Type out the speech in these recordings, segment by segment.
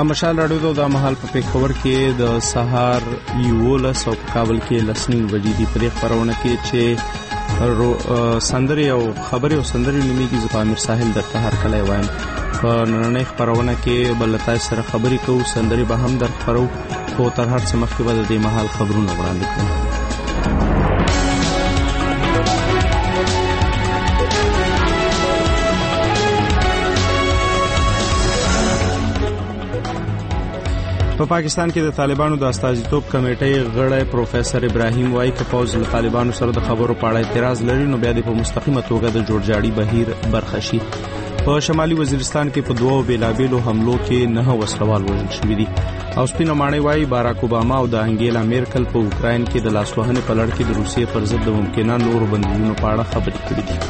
مشال راډیو د مهال په پیښور کې د سهار 11 او په کابل کې 10 بجې دی په خبرونه کې چې سندري او خبري او سندري نومي کې زپامیر ساحل د هر کله وایم په نړۍ خبرونه کې بلتای سره خبري کوو سندري به هم در خبرو او تر هر څه مخکې به د مهال خبرونه وړاندې کوو. په پاکستان کې د طالبانو د استازیتوب کمیټې غړی پروفیسور ابراهیم وایي چې فوج له طالبانو سره د خبرو په اړه اعتراض لري نو بیا د په مستقیمه توګه د جوړجاړي بهیر برخه شي. په شمالي وزیرستان کې په دوه بیلابیلو حملو کې 9 وسلوال وژل شوي دي او سپینه ماڼۍ وایي باراک اوباما او د انګیلا میرکل په اوکراین کې د لاسوهنې په لړ کې د روسیې پر ضد د ممکنه نورو بندیزونو په اړه خبرې کړې دي.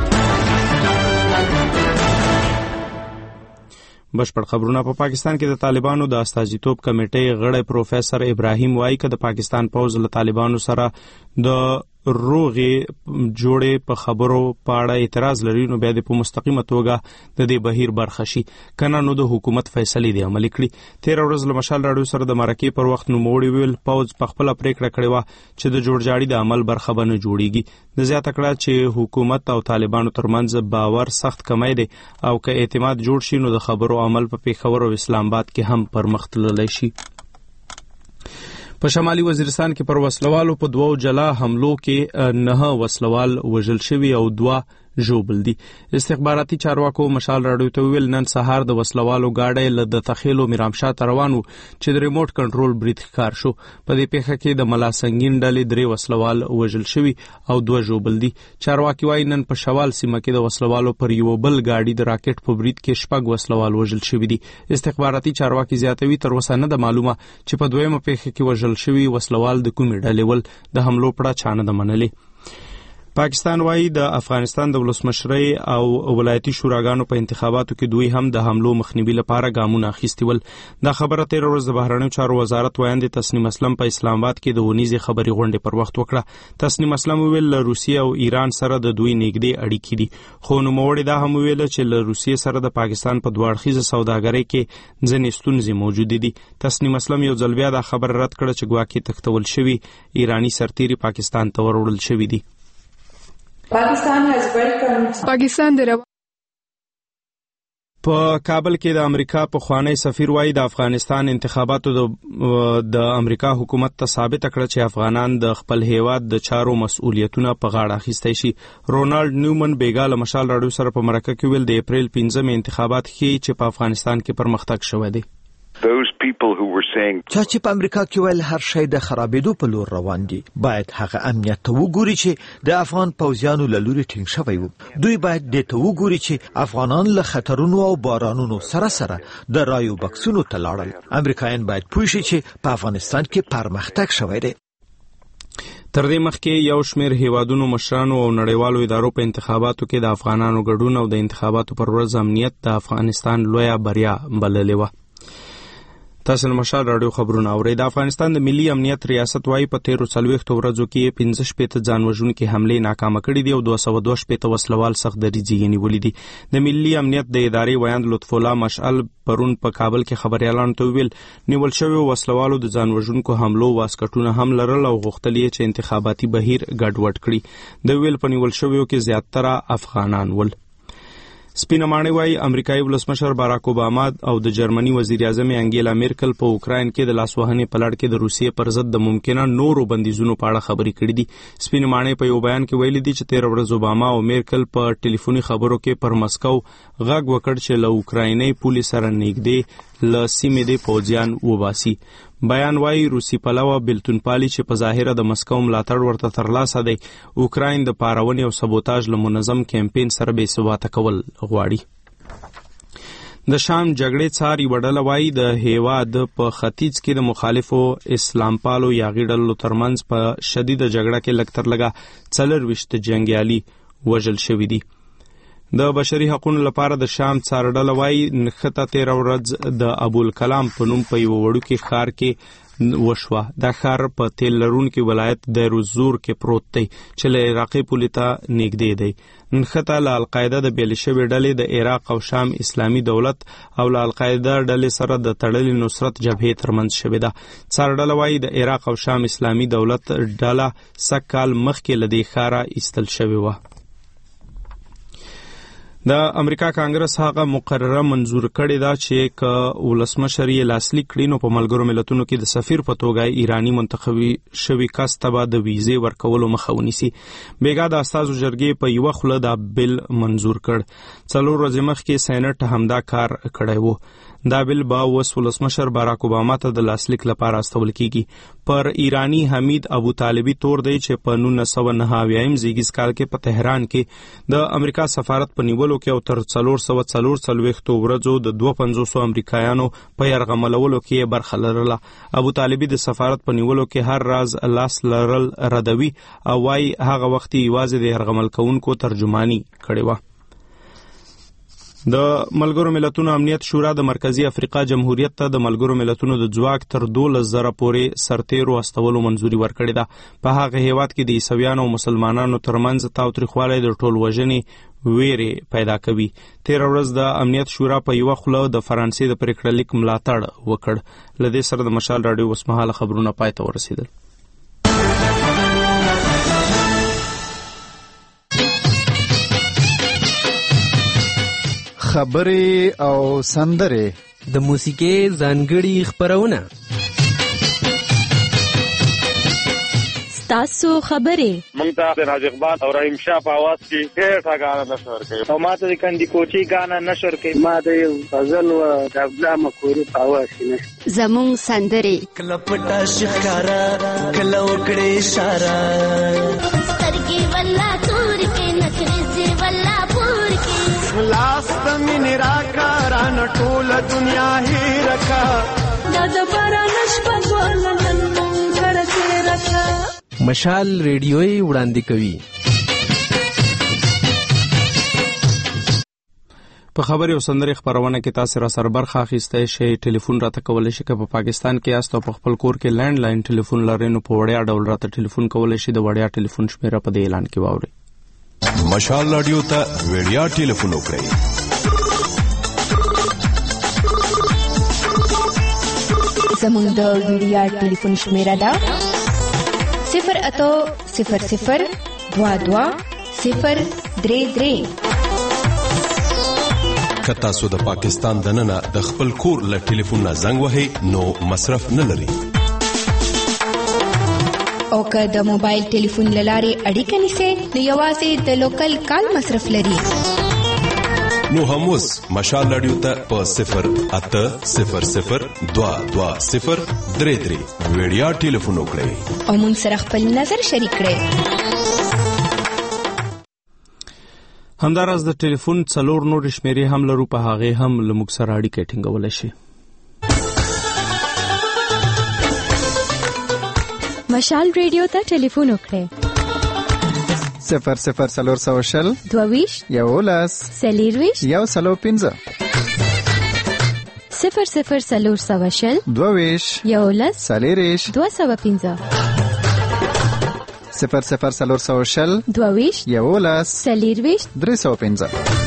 بشپړ خبرونه په پاکستان کې د طالبانو د استازیتوب کمیټې غړی پروفیسور ابراهیم وایي چې د پاکستان پوځ له طالبانو سره د روغي جوړې په خبرو په اړه اعتراض لري نو بیا د په مستقیمه توګه د دې بهیر برخه شي کنه نو د حکومت فیصله دی عملي کړي. 13 ورځې له مشال راډیو سره د مرکې پر وخت نو موړي ویل پوځ په خپل پریکړه کړې و چې د جوړجاړي د عمل برخه بنه جوړيږي. د زیاته کړه چې حکومت او طالبانو ترمنځ باور سخت کمی دی او که اعتماد جوړ شي نو د خبرو عمل په پیښور او اسلام آباد کې هم پرمختللی شي. په شمالي وزیرستان کې پر وسلوالو په 2 جلا حملو کې 9 وسلوال وژل شوي او 2 ژوبل دي. استخباراتي چارواکو مشال راډیو ته ویل نن سهار د وسلوالو گاډي له د تخیلو میرامشاه روانو چې د ریموټ کنټرول برید ښکار شو. په دې پیښه کې د ملا سنگین ډلې 3 وسلوال وژل شوي او 2 ژوبل دي. چارواکي وايي نن په شوال سیمه کې د وسلوالو پر یو بل گاډي د راکټ په برید کې 6 وسلوال وژل شوي دي. استخباراتي چارواکي زیاتوي تر اوسه نه د معلومه چې په دویمه پیښه کې وژل شوي وسلوال د کومې ډلې ول د حملو پړه چانه د منلې. پاکستان وايي د افغانستان د ولسمشرۍ او ولایتي شوراګانو په انتخاباتو کې دوی هم د حملو مخنیوي لپاره ګامونه اخیستي ول. دا خبره 13 ورځې د بهرنیو چارو وزارت وایي تسنیم اسلم په اسلام آباد کې د ونیزي خبري غونډې پر وخت وکړه. تسنیم اسلم ویل روسیه او ایران سره د دوی نږدې اړیکې دي خو نو موړي دا هم ویل چې له روسیې سره د پاکستان په دواړخیزه سوداګرۍ کې ځینې ستونزې موجود دي. تسنیم اسلم یو ځل بیا دا خبر رد کړ چې ګواکې تختول شوی ایرانی سرتیري پاکستان ته وروړل شوی دي. پاکستان په کابل کې د امریکا پخوانی سفیر وایي د افغانستان انتخاباتو د امریکا حکومت ته ثابت کړ چې افغانان د خپل هیواد د چارو مسؤلیتونه په غاړه اخیستی شي. رونالد نیومن بیګاله مشال راډیو سره په مرکه کې ویل د اپریل 15 انتخابات ښیي چې په افغانستان کې پرمختګ شوی دی. چا چې په امریکا کې ویل هر شی د خرابېدو په لور روان دي باید هغه امنیت ته وګوري چې د افغان پوځیانو له لوري ټینګ شوی وو. دوی باید د ته وګوري چې افغانان له خطرونو او بارانونو سره سره د رایو بکسونو ته لاړل. امریکایان باید پوه شي چې په افغانستان کې پرمختګ شوی دی. تر دې مخکې یو شمېر هیوادونو مشرانو او نړیوالو ادارو په انتخاباتو کې د افغانانو ګډون او د انتخاباتو پر ورځ امنیت د افغانستان لویه بریا بللې و. تاسو له مشال راډیو خبرونه اورئ. د افغانستان د ملي امنیت ریاست وايي په 13 ورځو کې 15 ځانوژونکي حمله ناکامه کړې دي او 222 وسلوال سخت دریځي نیولې دي. د ملي امنیت د ادارې ویاند لطف الله مشعل پرون په کابل کې خبريالانو ته ویل نیول شوی وسلوالو د ځانوژونکو حملو واسکټونه هم لرل او غوښتل یې چې انتخاباتي بهیر ګډوډ کړي. د ویل په نیول شویو کې زیاتره افغانان ول. سپینه ماڼۍ وايي امریکایي ولسمشر باراک اوباما او د جرمني وزیر اعظم انګیلا میرکل په اوکراین کې د لاسوهنې په لړ کې د روسیې پر ضد د ممکنه نورو بندیزونو په اړه خبرې کړې دي. سپینه ماڼۍ په یو بیان کې ویلي دي چې 13 ورځې اوباما او میرکل په ټلیفوني خبرو کې پر مسکو غږ وکړ چې له اوکرایني پولیس سره نږدې له سیمې د پوځیان وباسي. بیان وايي روسي پلوه بلتون پالي چې په ظاهره د مسکو ملاتړ ورته ترلاسه دی اوکراین د پارونې او سبوتاژ له منظم کمپاین سره بې ثباته کول غواړي. د شام جګړې څاري وډله وايي د هیواد په ختیځ کې د مخالفو اسلام پالو یاغي ډلو ترمنځ په شدیده جګړه کې لکتر لګا 40 جنگیالي وژل شوي دي. د بشري حقوقو لپاره د شام څارډله وايي نخته 13 ورځ د ابوالکلام په نوم په یو وړوکی ښار کې وشوه. دا ښار په تیل لرونکي ولایت دیر الزور کې پروت دی چې له عراقي پولې ته نږدې دی. نښته له القاعده د بیل شوې ډلې د عراق او شام اسلامي دولت او له القاعده ډلې سره د تړلې نصرت جبهې ترمنځ شوې ده. څارډله وایي د عراق او شام اسلامي دولت ډله سږ کال مخکې له دې ښاره ایستل شوې وه. د امریکا کانګرس هغه مقرره منظور کړې ده چې که ولسمشر یې لاسلیک کړي نو په ملګرو ملتونو کې د سفیر په توګه ایرانی منتخبي شوي کس ته به د ویزې ورکولو مخه ونیسي. بیګا د استازو جرګې په یوه خوله دا بل منظور کړ. 4 ورځې مخکې سېنات همدا کار کړی و. دا بل به اوس ولسمشر باراک اوباما ته د لاسلیک لپاره استول کیږي. پر ایرانی حمید ابو طالبی تور دی چې په 1999 زیږیز کال کې په تهران کې د امریکا سفارت په نیولو کې او تر 444 ورځو د 250 امریکایانو په یرغملولو کې برخه لرله. ابو طالبی د سفارت په نیولو کې هر راز لاس لرل ردوي او وايي هغه وخت یوازې د یرغمل کوونکو ترجمانی کړې و. د ملګرو ملتونو امنیت شورا د مرکزی افریقا جمهوریت ته د ملګرو ملتونو د ځواک تر 12,000 پورې سرتیرو استولو منځوري ورکړې ده. په هغه هیواد کې د عیسویانو او مسلمانانو ترمنځ تاوتریخوالی د ټول وژنې ویرې پیدا کوي. 13 ورځ د امنیت شورا په یوه خوله د فرانسې د پریکړه لیک ملاتړ وکړ. له دې سره د مشال راډیو اوسمهاله خبرونه پای ته ورسېدل. خبرې او سندرې د موسیقۍ ځانګړي خبرونه تاسو خبرې مونږ ته د راج اقبال او رحیم شاه په आवाज کې ډېر غاڼه نشور کوي او ما ته د کندي کوچي غاڼه نشور کوي. ما د غزل او د عبدالله مکوري په आवाज کې زموږ سندرې کلپټا شکارا کلو کړي اشاره سترګي ولا تور کې نکري ولا پور کې لاس تمن راکاران ټول دنیا هی رکا د بارانش په ګولنن کړه رکا. مشال ریډیوي وړاندې کوي. په خبري او سندري خبرونه کې تاسو را سره برخه اخیسته شئ. ټلیفون راته کولای شئ. په پاکستان کې یاست او په خپل کور کې لینډ لاین ټلیفون لرئ نو په وړیا ډول راته ټلیفون کولای شئ. د وړیا ټلیفون شمیره په دې اعلان کې واورئ. مشال رادیو ته وړیا ټلیفون وکړئ. زموږ د وړیا ټلیفون شمیره ده 0800022 که تاسو د پاکستان دننه د خپل کور له ټلیفون نه زنګ وهئ نو مصرف نه لري. او که د موبایل ټلیفون لارې اړیکه نیسئ نو یوازې د لوکل کال مصرف لري. نو هم اوس مشال رادیو ته په 0800022 وړیا ټلیفون وکړئ او موږ سره خپل نظر شریک کړئ. همداراز د ټلیفون 4 نور شمیرې هم لرو. په هغه هم له موږ سره اړیکه ټینګولای شي. مشال ریډیو ته ټلیفون وکړئ 00420 22 11 40 105 00420 22 11 40 205 00420 22 11 40 305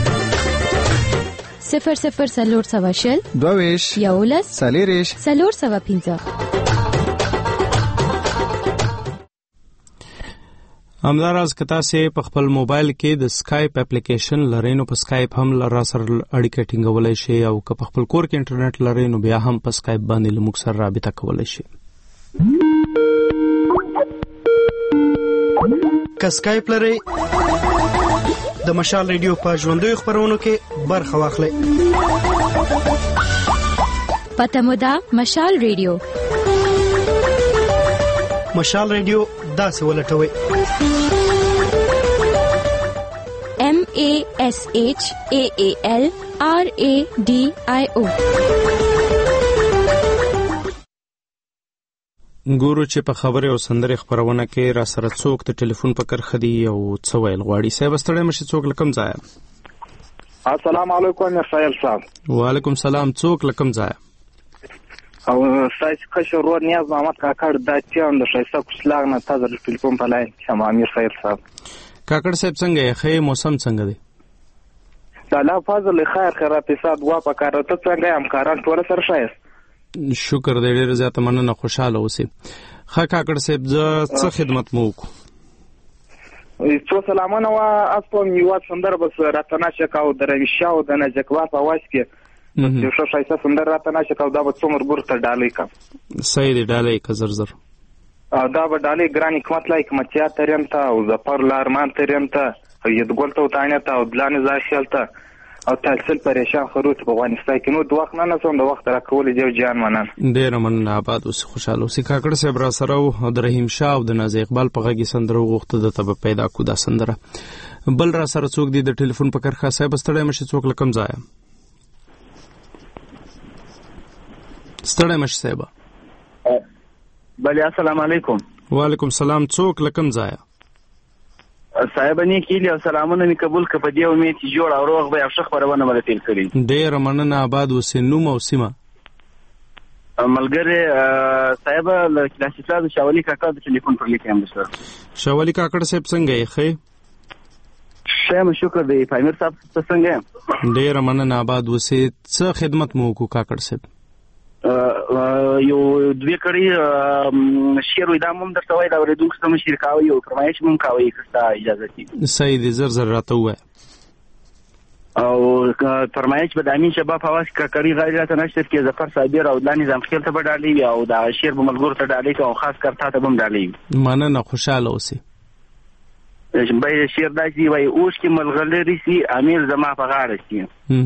00420 22 11 40 305. همداراز که تاسو په خپل موبایل کې د سکایپ اپلیکیشن لرئ نو په سکایپ هم را سره اړیکه ټینګولای شئ او که په خپل کور کې انټرنیټ لرئ نو بیا هم په سکایپ باندې له موږ سره رابطه کولای شئ. که سکایپ لرئ د مشال ریډیو په ژوندۍ خبرونو کې برخه واخلئ. پته مو ده مشال ریډیو. مشال ریډیو داسې ولټوئ MASHAALRADIO. ګورو چې په خبره او سندري خبرونه کې را سره څوک ته ټلیفون پکړ خدي او څو ویل غواړي. صاحب ستړی مشه څوک لکم ځای. السلام علیکم یا سایل صاحب. وعلیکم سلام. څوک لکم ځای. او ستاسو کشر ورور نیاز محمد کاکړ دا تیان د شایسته کوسلاغ نه تاسو د ټلیفون په لاین شم امیر خیر صاحب. کاکړ صاحب څنګه یې؟ خې موسم څنګه دی؟ الله فضل خیر خیرات حساب وا په کار ته څنګه همکاران ټول سره شایست. شکر دې ډېر زیاته مننه، خوشاله اوسئ. ښه کاکړ صاحب زه څه خدمت مو وکړو؟ څو سلامونه وا اسپو میوات سندر بس راتنا شکاو درویشاو د نجکوا په واس کې یو څه شایسته سندر راتنا شکاو دا به څومره ورته ډالۍ کا صحیح دی ډالۍ کا زر دا به ډالۍ ګران حکمت لای کمتیا تریم ته او زفر لارمان تریم ته یدګل ته وتاینه ته او بلان زاشل ته او تحصیل پریشان خروج په افغانستان کې نو د وخت نه نسوم د وخت را کول دی جان منن ډیر مننه آباد اوس خوشاله اوسې. کاکړ صاحب را سره او د رحیم شاه او د نازي اقبال په غږی سندره غوښته د تب پیدا کو دا سندره. بل را سره څوک دی د ټلیفون په کرخه صاحب ستړی مشه څوک لکم ځای ستړی مشه صاحب. بله السلام علیکم. وعلیکم السلام. څوک لکم ځای صاحب نه کیلی او سلامونه می قبول ک په دې امید چې جوړ او روغ به افشخ خبرونه مله تل کړی. ډیر مننه آباد اوسې. نوم او سیمه ملګری صاحب له کلاسیکا شاولی کاکا د ټلیفون پر لیکم سره. شاولی کاکړ صاحب څنګه یې؟ ښه شایم شکر دی. پامیر صاحب څنګه یې؟ ډیر مننه آباد اوسې. څه خدمت مو وکړو کاکړ صاحب؟ یو دوی کړي شعر وې دا موږ درته وای دا ورېدونکو سم شعر کاوي او فرمایش موږ کاوي که اجازه دي. صحیح دي زر راته وای او فرمایش به د امین شباب حواس کاکړي غیر راته نشته کې ظفر صابر او د نظام خیل ته بدالي او دا شعر به ملګرو ته ډالۍ او خاص کر ته به ډالۍ. مننه خوشاله اوسې. به شعر داسي وای اوس کې ملغلري سي امیر زما په غاړه سي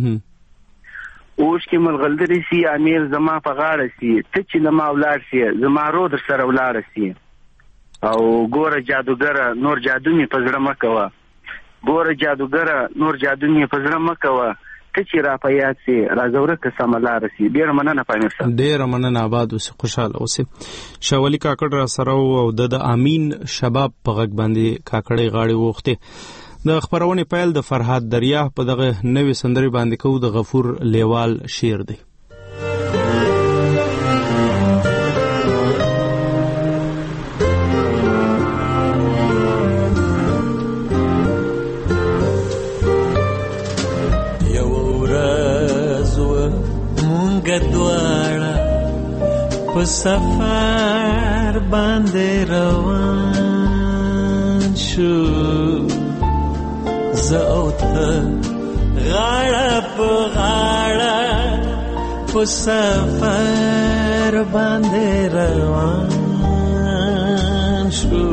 اوس کې ملغلري سي امیر زما په غاړه سي ته چې لما ولار سي زما رو در سره ولار سي او ګوره جادوګره نور جادو می په زړه مکوه ګوره جادوګره نور جادو می په زړه مکوه ته چې را پیات سي راځوره که سملار سي. ډیر مننه پامیر صاحب. ډیر مننه آباد اوسې خوشاله اوسې. شاولی کاکړ را سره او د امین شباب په غږ باندې کاکړې غاړي وخته. د خبرونه پیل د فرهاد دریا په دغه نوې سندري باندې کو د غفور لیوال شعر دی. یو ورځ مونږ دواړه په سفر باندې روان شو زه او ته غاړه په غاړه په سفر باندې روان شو.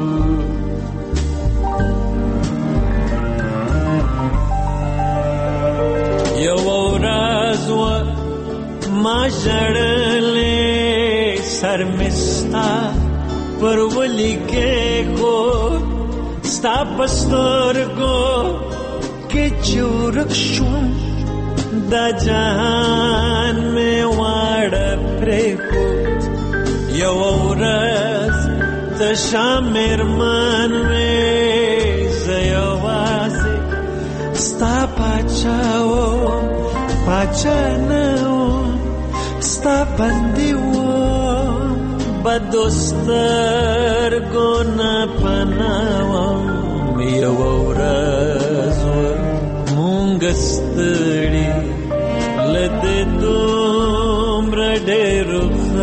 یو ورځ ما ژړلې سر مې ستا پر ولي کېښود ستا په سترګو کې چې ورک شوم دا جهان مې واړه پرېښود. یو ورځ تشه مېرمن مې زه یوازې ستا پاچا وم پاچا نه وم ستا بندي وم بدو سترګو نه پناه وم. یو ورځ مونږ ستړي له دې دومره ډېرو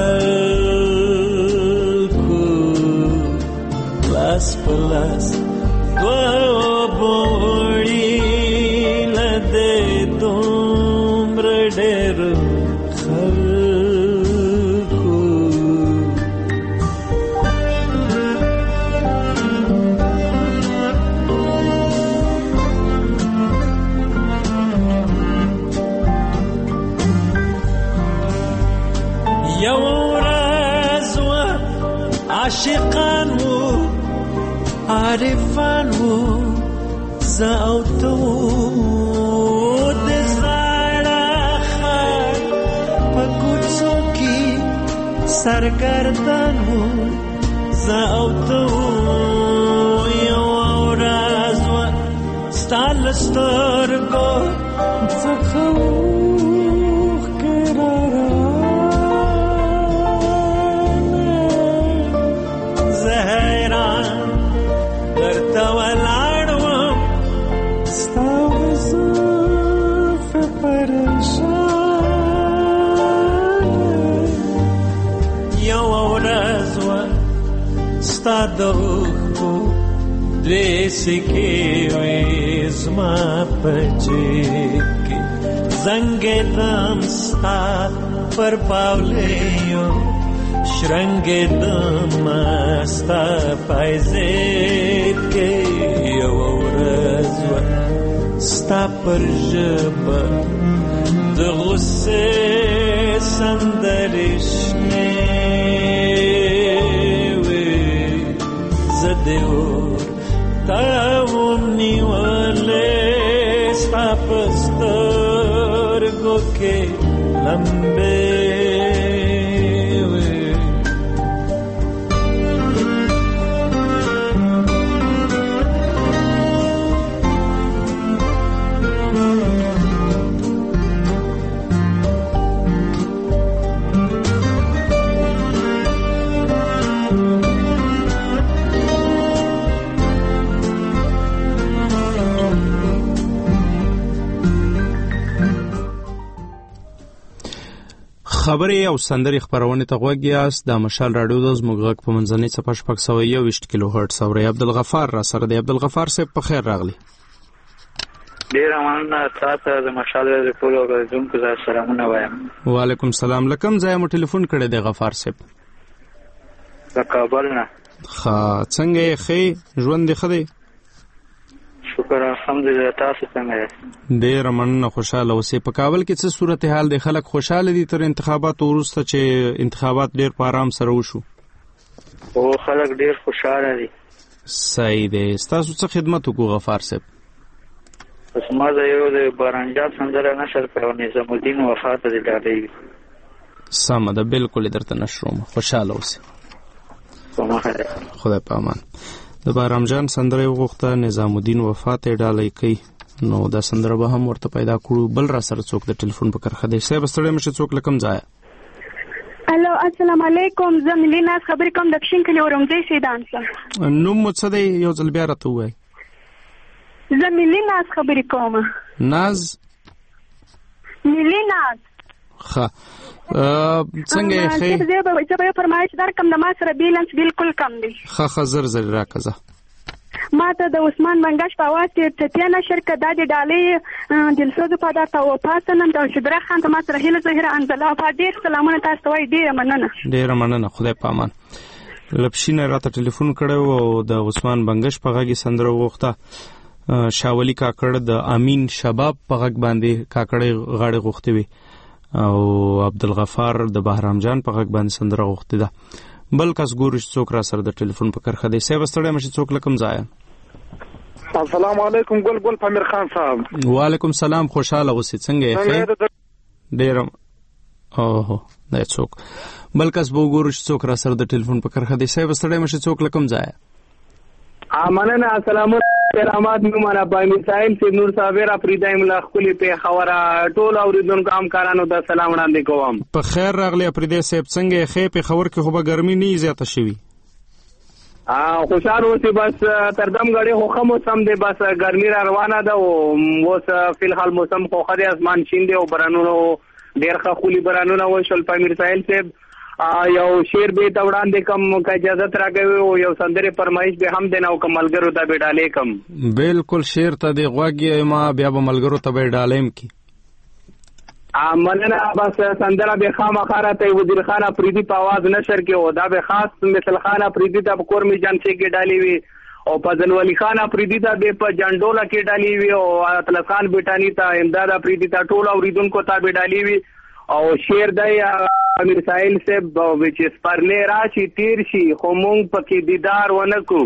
خلکو لاس په لاس دوه بوړي له دې دومره ډېرو عاشقان وو عارفان وو زه او ته وو د زړه خر په کوڅو کې سرګردان وو زه او ته وو. یو ورځ ستا له سترګو څخه اوښکې راغلې ستا د اوښکو دوې سکې وې زما په جیب کې زنګېدم ستا پر پاولیو شرنګېدم ستا پایزیب کې یوه ورځ وه ستا پر ژبه د غصې سندرې شنې وې زه دې ورته وم نیولې ستا په سترګو کې لمبې خبرې او سندرې خبرونه ته غوږ یاست د مشال رادیو د زموږ غږ په منځنۍ صفحه 621 کیلو هرتز اوري. عبدالغفار را سره دی. عبدالغفار صاحب په خیر راغلی. ډیر مننه تاسو د مشال رادیو ټول اوریدونکو ته سلامونه وایم. وعلیکم السلام. لکم ځای مو ټلیفون کړی دی غفار صاحب؟ د کابل نه. څنګه یې ښه ژوند دی؟ ښه دی شکر الحمدلله. تاسو څنګه یاست؟ ډیر مننه خوشاله اوسئ. په کابل کې څه صورتحال دی؟ خلک خوشاله دي تر انتخاباتو وروسته چې انتخابات ډیر په آرام سره وشو؟ او خلک ډیر خوشاله دي. صحیح دی. ستاسو څه خدمت وکړو غفار صاحب؟ بس ما دا یو د بارانجات سندره نشر کړو نظام الدین وفات دي ډالۍ. سمه ده بالکل درته نشروم. خوشاله اوسئ. خدای په امان. د بارام جان سندره وغوښته نظام الدین وفات ډالۍ کوي. نو دا سندره به هم ورته پیدا کړو. بل را سره څوک د ټلیفون په کرخه دی. صاحب ستړی مشه څوک لکم ځای. الو السلام علیکم. زه ملي ناز خبرې کوم د کشین کلی اورمځي سیدان څخه. نوم مو څه دی؟ یو ځل بیا راته ووایئ. زه ملي ناز خبرې کوم. ناز ملي ناز. ښه څنګه یې ښه؟ زه به فرمایش درکم. د ما سره بیلنس بالکل کم دی. ښه زر زر راکزه. ما ته د عثمان منګش په आवाज کې ټټیا نشر کړه د ډالۍ دلسوز په داته او پاسنن د شدره خان ته ما سره هله زهره انزلا په ډیر سلامونه تاسو وای. ډیر مننه. خدای په امان. لپشینه راته ټلیفون کړو او د عثمان منګش په غږی سندره وغوښته. شاولی کاکړ د امین شباب په غږ باندې کاکړې غاړې غوښتي وي او عبدالغفار د بهرام جان په غږ باندې سندره غوښتي ده. بل کس ګورش څوک را سره د ټلیفون په کرخه دی. صاحب ستړی مشه څوک لکم ځای. السلام علیکم ګل پامیر خان صاحب. وعلیکم السلام. خوشاله اوسئ. څنګه یې؟ ډیر اوه دا څوک بل کس به ګورش څوک را سره د ټلیفون په کرخه دی. صاحب ستړی مشه څوک لکم ځای. مننه. السلام علیکم. رحمت نومانه پای میسائل سی نور صاحب را پریدایم لا خپل په خبره ټول اوریدونکو کارانو د سلام وړاندې کوم. په خیر راغلی پریدای صاحب. څنګه یې؟ په خبر کې خو به ګرمي نه زیاته شوی. خوشاله اوسئ. بس تر دم غړي خو موسم دی. بس ګرمي را روانه ده او اوس فی الحال موسم خو خدای اسمان شین دی او برانونو ډیر ښه خولي برانونه وشل. پای میسائل صاحب یو شعر به ته وړاندې کوم که اجازه راکوي او یو سندره فرمایش به هم دینه او کملګرو ته به ډالې کوم. بالکل شعر ته دی غوږی ما بیا به ملګرو ته به ډالېم کی. مننه. بس سندره به خامخاره ته وزیر خان افریدی په आवाज نشر کې او دا به خاص مثل خان افریدی ته کورمی جان سے کې ډالې وي او فضل ولی خان افریدی ته به په جنډولا کې ډالې وي او اطلس خان بیٹانی ته امداد افریدی ته ټول اوریدونکو ته به ډالې وي او شعر دی امیر سائل سے وچ پرلے راشي تیر شي خو مونږ پکې دیدار ونکو.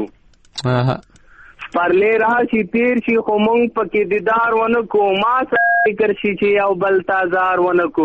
پرلے راشي تیر شي خو مونږ پکې دیدار ونکو. ما فکر شي چې یو بل تازار ونکو.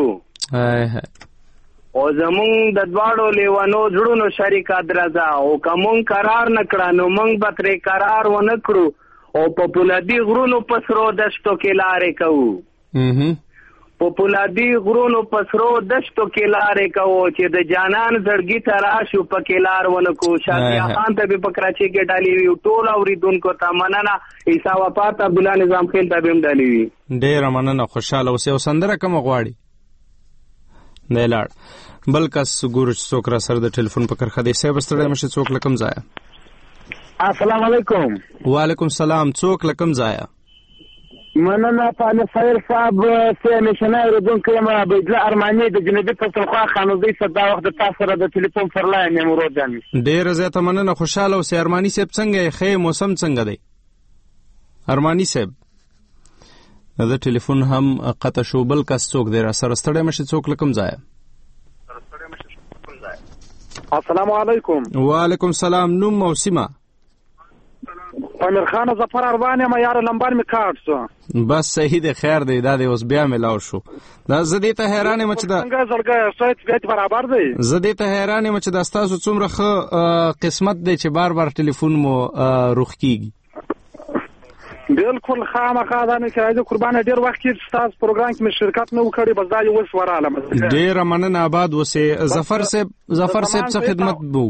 او زمونږ د دواړو لیوانو زړونو شریکه درځه او کوم قرار نکړه نو مونږ به ترې قرار ونکړو او په پولادي غرونو پسرو دشتو کې لارې کوو. په پولادي غرونو پسرو دشتو کې لارې کوو چې د جانان زړګي ته راشو پکې لار ونکو. شادیا خان ته به په کراچۍ کې ډالې وي. ټول اوریدونکو ته مننه. عیسی وفات عبدالله نظام خیل ته به هم ډالې وي. ډېره مننه. خوشاله اوسئ. او سندره کومه غواړي؟ دی لاړ. بل کس ګورو چې څوک را سره د ټلیفون په کرخه دی. صاحب ستړی مشه، څوک لکم ځای؟ السلام علیکم. وعلیکم السلام. څوک لکم ځای؟ مننه پانه فایل صاحب سه نشنای ردونکو یم عبیدالله ارمانی د جنوبي پښتونخوا خانوزي صدا وخت تاسو سره د ټلیفون پر لاین یم ورودم. ډیر زیاته مننه، خوشاله اوسئ. ارمانی صاحب څنګه یې؟ موسم څنګه دی ارمانی صاحب؟ د ټلیفون هم قطع شو. بل کس څوک دی را سره؟ ستړی مشه، څوک لکم ځای؟ السلام علیکم. وعلیکم السلام. نوم او سیمه؟ امیر خان ظفر اروان یم یار، لمبر می کارت شو. بس صحیح دی، خیر دی. دا دی اوس بیا ملاو شو. دا زدی ته حیران یم چې دا څنګه زړګه سایت بیت برابر دی. زدی ته حیران یم چې دا تاسو څومره ښه قسمت دی چې بار بار ټلیفون مو روخ کیږي. بالکل خامخا دا نه کېږي. قربان ډیر وخت کې تاسو پروګرام کې مې شرکت نه وکړي، بس دا یو وس وراله. ډیر مننه، آباد وسه. ظفر صاحب څه خدمت بو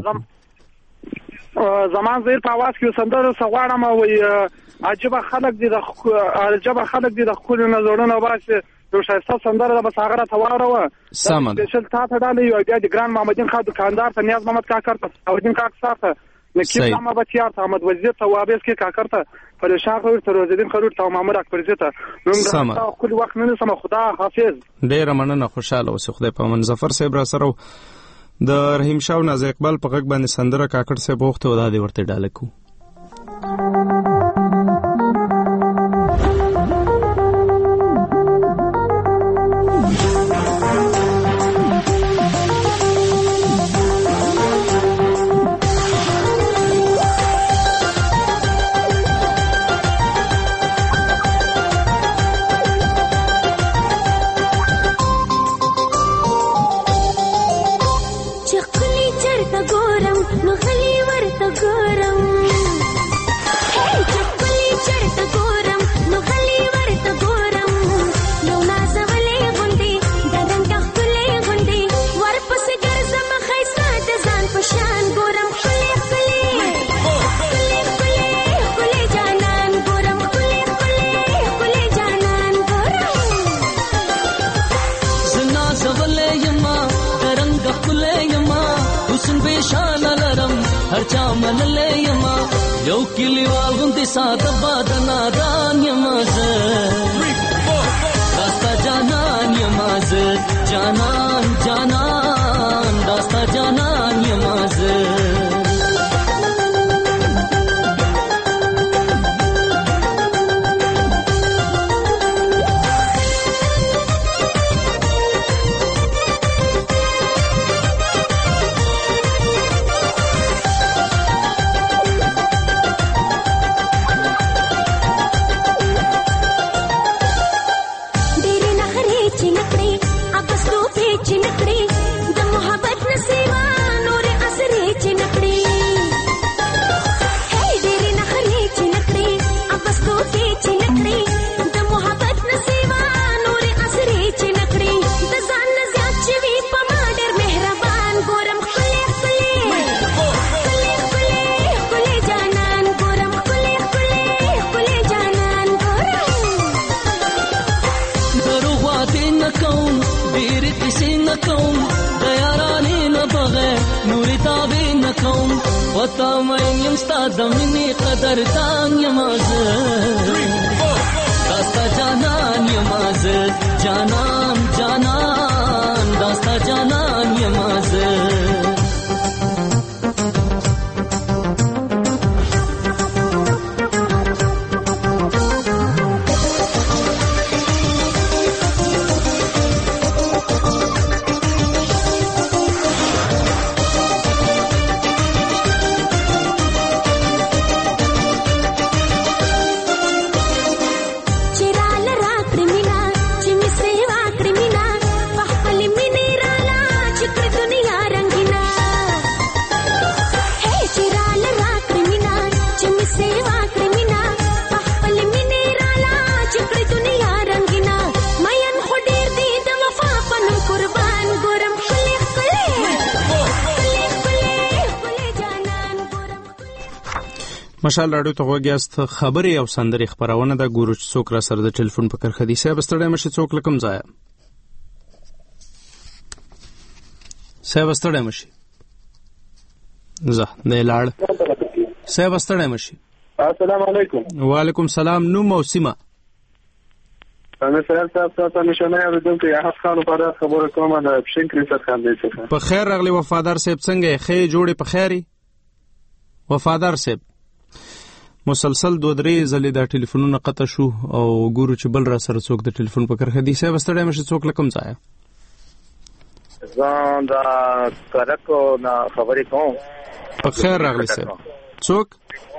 زمان زیر په आवाज کې سندره سغواړم او عجبه خلک دي د خپل نظرونو باسي. یو شایسته سندره د بس هغه ته واروه سم د شل تا ته ډالې یو بیا د ګران محمدین خان دکاندار ته نیاز محمد کاکر ته سعودین کاک ساته نکیب محمد بچیار ته احمد وزیر ته وابس کې کاکر ته پریشان خور ته روزدین خور ته مامور اکبر زیته نوم دا خپل وخت نه سم. خدا حافظ. ډیر مننه، خوشاله اوسئ. خدای پامن. ظفر صاحب را سره د رحیم شاه ناز اقبال په غږ باندې سندره کاکړ صاحب وخت ودا دی ورته ډاله کو. یو کلیوال غوندې ساده بادنا دان یمازه داستا جانان یمازه جانان جانان داستا جانان یمازه وتا مې یم ستاد منی قدر دان یمازه داستا جانان یمازه جانان جانان داستا جانان یمازه مشال راډیو ته وګیاست. خبري او سندري خبرونه د ګورو څوک را سره د ټلیفون په کرخه دي. صاحب ستړی مشه، څوک لکم ځای؟ صاحب ستړی مشي زه نه لاړ صاحب ستړی مشي. السلام علیکم. وعلیکم سلام. نوم او سیمه؟ انا سلام صاحب تاسو نشانه اوریدونکو یا خان په اړه خبره کوم د پښین کریسر خان دی څخه. په خیر راغلی وفادار صاحب. څنګه خې جوړې په خیري وفادار صاحب؟ مسلسل 2-3 ځلې دا ټلیفونونه قطع شو او ګورو چې بل را سره څوک د ټلیفون په کرخه دی. صاحب ستړی مشه څوک لکم ځای ځان دا کرکو نه خبرې کوم. په خیر راغلی صاحب. څوک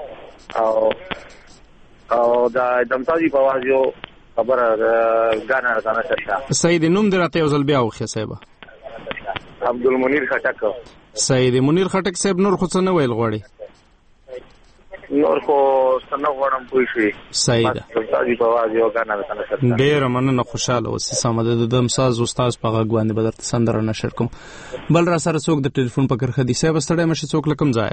او دا دمتازي په आवाज یو خبره غانا شته. سید نوم دراته یو ځل بیا وخه صاحب. عبدالمنیر خټک. سید منیر خټک صاحب نور خو څه نه ویل غواړي؟ نور خو څنګه غواړم پوه شئ. سید دمتازي په आवाज یو غانا شته. ډیر مننه خوشاله اوسې. سمده د دمساز استاد په غږ باندې بدرته سندره نشر کوم. بل را سره څوک د ټلیفون په کرخه دی. صاحب ستړی مشه څوک لکم ځای.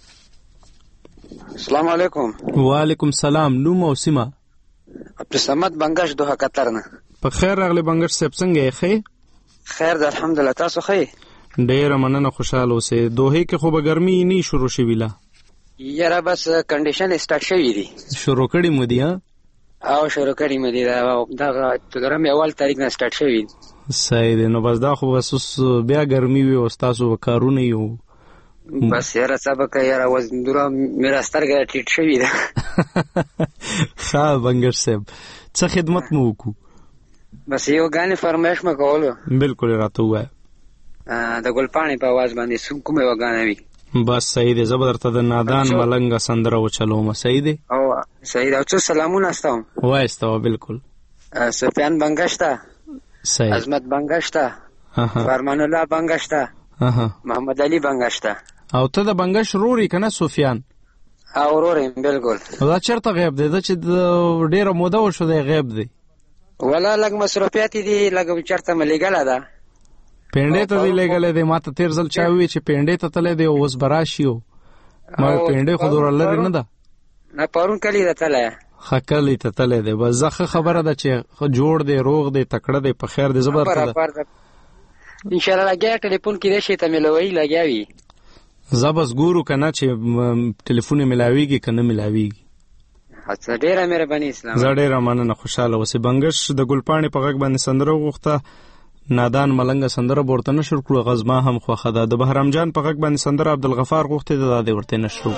السلام علیکم. وعلیکم سلام. نوم او سیمه؟ عبدالصمد بنگش دوه قطر نه. په خیر راغلی بنگش صاحب. څنګه یې ښه؟ خیر ده الحمدلله. تاسو ښه؟ ډیر مننه خوشاله اوسې. دوه کې خو به ګرمي نه شروع شوي لا؟ یاره بس کنډیشن سٹارټ شوی دی. شروع کړی مو دی؟ او شروع کړی مو دی. دا ګرم اول تاریخ نه سٹارټ شوی. صحیح دی. نو بس دا خو بس بیا ګرمي وي او تاسو کارونه یو بس یاره سبق یاره وزن دوره میرا سترګه ټیټ شوی ده. ښه بنگش صاحب څه خدمت مو وکړو؟ بس یو غانې فرمایش مې کولو. بالکل راته ووایه. د ګلپاڼې په आवाज باندې کومه یو غانه وي؟ بس صحیح دی. زه به درته د نادان ملنګه سندره وچلوم. صحیح دی؟ او صحیح دی. او څو سلامونه استوم. وایسته بالکل. سفیان بنگش ته، صحیح، عظمت بنگش ته، فرمان الله بنگش ته، محمد علي بنگش ته. او ته د بنگش روري کنه سفیان؟ او روري بالکل. دا چیرته غیب دی؟ دا چې ډیره موده وشو دی غیب دی. ولا لږ مصروفیات دي، لږ چرته ملګله ده. پینډې ته دی لګلې دی. ما ته تیر ځل چا وی چې پینډې ته تللی دی اوس براشیو. ما پینډې خو دور لري نه ده. نه پرون کلی ته تللی. خکلی ته تللی دی. بس زه خبره ده چې جوړ دی، روغ دی، تکړه دی، په خیر دی. زبر ته ان شاء الله لګیا ټلیفون کې دې شي ته ملوي لګیاوي. زبس ګورو کنه چې ټلیفون ملاويږي کنه ملاويږي. اته ډیره مهرباني. اسلام زه ډیره مننه خوشاله اوسې. بنگش د ګلپاڼې په غږ باندې سندره وغوښته. نادان ملنګ سندره ورته نشر کړو. غزما هم خوخه ده. د بهرام جان په غږ باندې سندره عبدالغفار غوښته ده. دا ورته نشرو.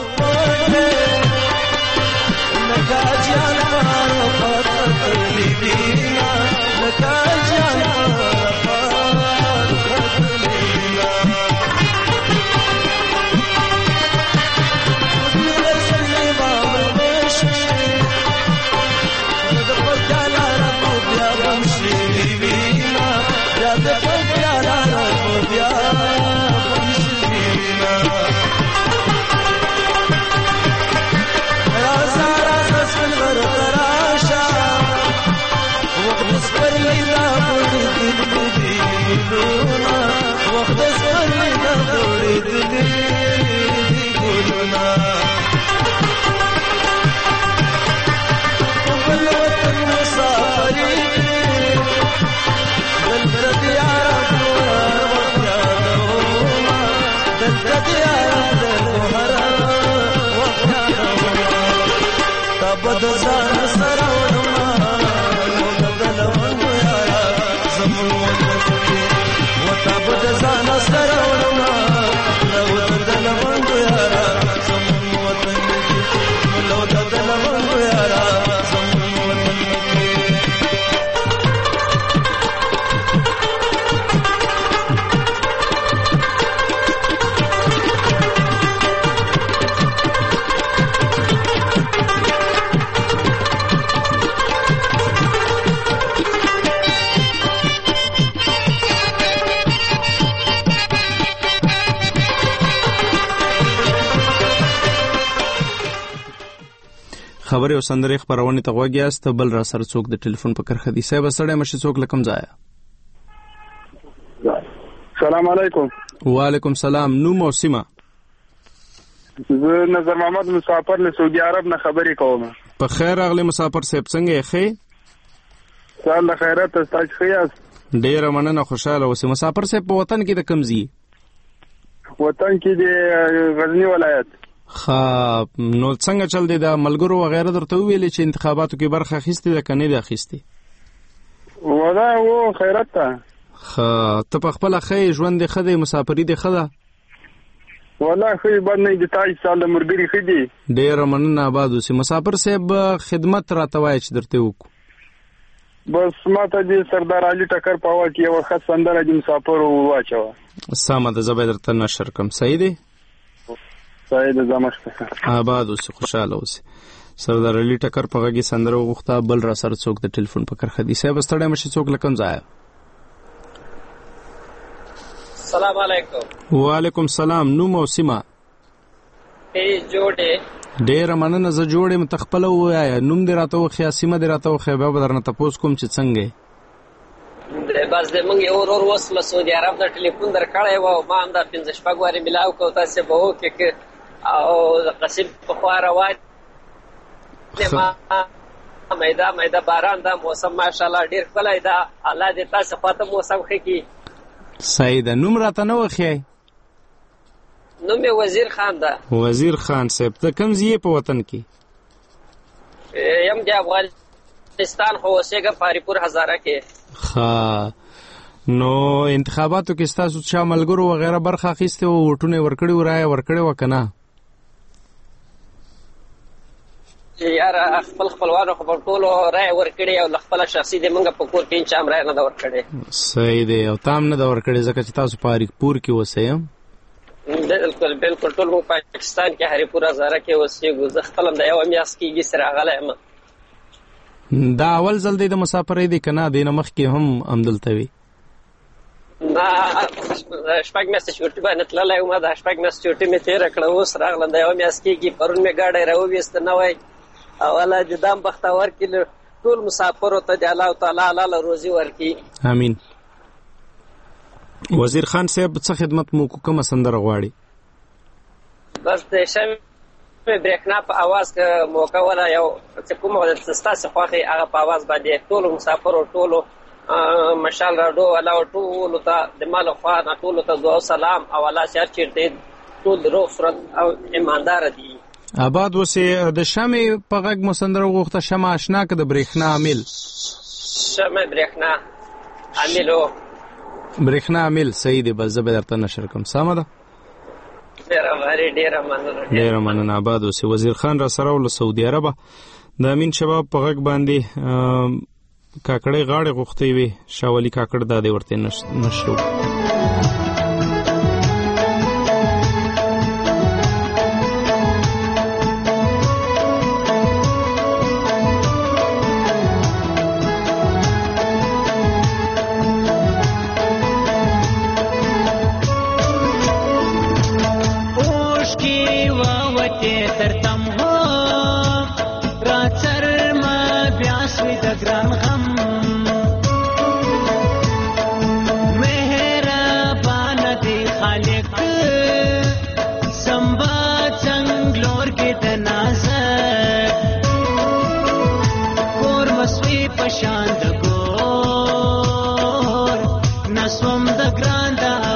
خبرې او سندرې خبرونه ته غوږیاست. بل را سره څوک د ټلیفون په کرخه دی. صاحب سره مشه څوک لکم ځای. سلام علیکم. وعلیکم سلام. نوم او سیمه؟ زه نظر محمد مسافر له سعودي عرب نه خبرې کوم. په خیر راغلی مسافر صاحب. څنګه یې ښه؟ سال خیرات تاسو ښه یاست؟ ډیره مننه خوشاله اوسې. مسافر صاحب په وطن کې د کوم ځای؟ وطن کې د غزنی ولایت. نو څنګه چل دی د ملګرو وغیره درته ویلې چې انتخاباتو کې برخه اخیستې ده که نه ده اخیستې؟ والله و خیرت ته. ته په خپله ښه ژوند دې ښه دی، مسافري دې ښه ده؟ والله ښه بد نه دي، تاسو سال مرګري ښه دي. ډېره مننه، آباد اوسې. مسافر صاحب خدمت راته وایه چې درته وکړو. بس ما ته د سردار علي ټکر په اول کې یوه ښه سندره د مسافرو واچوه. سمه ده، زه به درته نشر کړم. صحیح دی؟ صحیح ده، زه مخکې. آباد اوسې، خوشحاله اوسې. سردار علي ټکر په غږ کې سندره وغوښته. بل را سره څوک د ټلیفون په کرښه دي. صاحب ستړی مه شې، څوک له کوم ځایه؟ السلام علیکم. وعلیکم السلام. نوم او سیمه؟ جوړې. ډېره مننه، زه جوړ یم. ته خپله ووایه، نوم دې راته وښیه، سیمه دې راته وښیه، بیا به درنه تپوس کوم چې څنګه یې. بس زموږ یو ورور اوس له سعودي عرب نه ټلیفون درکړی و او ما هم دا 5-6 وارې میلاو کړو. تاسې به وکړې او د قصیم پخوا روان میده باران دا موسم ماشاءالله ډېر ښکلی ده. الله دې تاسې خواته موسم ښه کړي. صحیح ده. نوم راته نه وښیئ؟ نوم یې وزیر خان ده. وزیر خان صاحب، ته کوم ځای په وطن کې؟ یم د افغانستان، خو اوسېږم په هریپور هزاره کې. نو انتخاباتو کې ستاسو چا ملګرو وغیره برخه اخیستې وه، ووټونه یې ورکړي وو، رایه ورکړې وه که نه؟ یاره خپل خپلوانو خو په ټولو رایه ورکړې او له خپله شخصي د موږ په کور کې هېچا هم رایه نه ده ورکړې. صحیح دی. او تا هم نه ده ورکړې ځکه چې تاسو په هریپور کې اوسئ؟ بالکل بالکل، ټول موږ پاکستان کې هریپور هزاره کې اوسېږو. زه خپل هم د یوه میاشت کېږي چې راغلی یم. دا اول ځل دی د مسافرۍ دی که نه دې نه مخکې هم همدلته وي؟ نه، 6 میاشتې چوټي باندې تللی وم. دا 6 میاشتې چوټي مې تېره کړه، اوس راغلم د یوه میاشت کېږي. پرون مې ګاډی راوویسته نوی، او الله دې دام بختور کړي، ټول مسافرو ته دې الله تعالی حلاله روزي ورکړي. امین. وزیر خان صاحب څه خدمت مو کو، کومه سندره غواړي؟ بس د شمې برېښنا په اواز کې موقع ولا یو چې کومه ستاسې خوښې هغه په اواز باندې ټولو مسافرو، ټولو مشال راډیو والاو ټولو ته د ما له خوا نه ټولو ته دعا او سلام، او الله چې هر چېرته ټول د روغ صورت او ایمانداره دي. آباد اوسې. د شمې په غږ مو سندره وغوښته، شمه اشنا که د برېښنا عامل؟ شمه برېښنا عامل و. برېښنا عامل، صحیح دی. بس زه به درته نشر کړم. سمه ده، ډېره مننه. آباد اوسې. وزیر خان را سره و له سعودي عربه. د امین شباب په غږ باندې کاکړۍ غاړې غوښتې وې، شاه ولي کاکړ دا دی ورته نشر.